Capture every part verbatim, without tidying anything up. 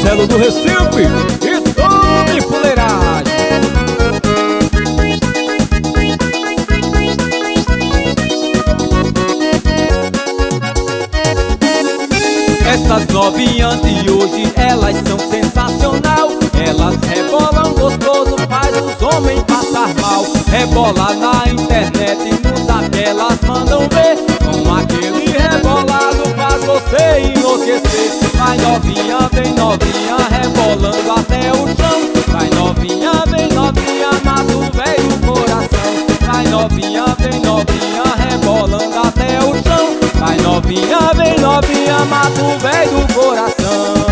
Marcelo do Recife e Tome Fuleiragem. Essas novinhas de hoje, elas são sensacional. Elas rebolam gostoso, faz os homens passar mal. Rebola na internet, no zap elas mandam ver. Com aquele rebolado faz você enlouquecer. Vai novinha, vem novinha, rebolando até o chão. Vai novinha, vem novinha, mata o velho coração. Vai novinha, vem novinha, rebolando até o chão. Vai novinha, vem novinha, mata o velho coração.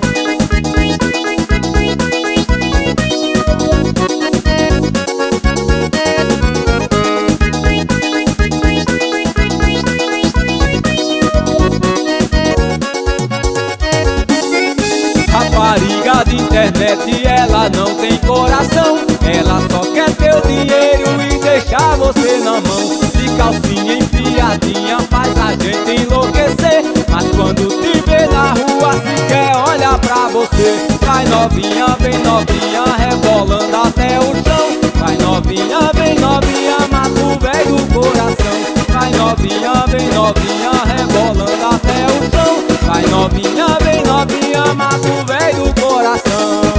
Rapariga de internet, ela não tem coração. Ela só quer teu dinheiro e deixar você na mão. De calcinha enfiadinha faz a gente enlouquecer. Mas quando te vê na rua sequer olha pra você. Vai novinha, vem novinha, rebolando até o chão. Vai novinha, vem novinha, mata o velho coração. Vai novinha, vem novinha, rebolando até o chão. Vai novinha, vem novinha, mata o velho coração.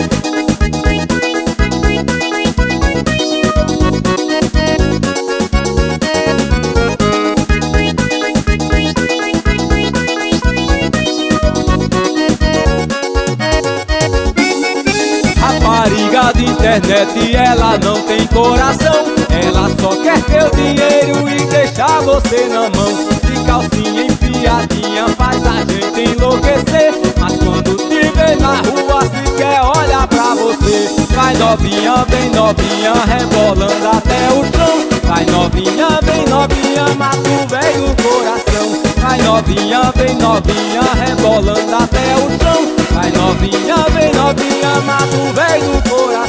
Rapariga de internet, ela não tem coração. Ela só quer teu dinheiro e deixar você na mão. De calcinha enfiadinha faz a gente enlouquecer. Mas quando te vê na rua sequer olha pra você. Vai novinha, vem novinha, rebolando até o chão. Vai novinha, vem novinha, mata o velho coração. Vai novinha, vem novinha, rebolando até o chão. Vai novinha, vem novinha, mata o velho coração.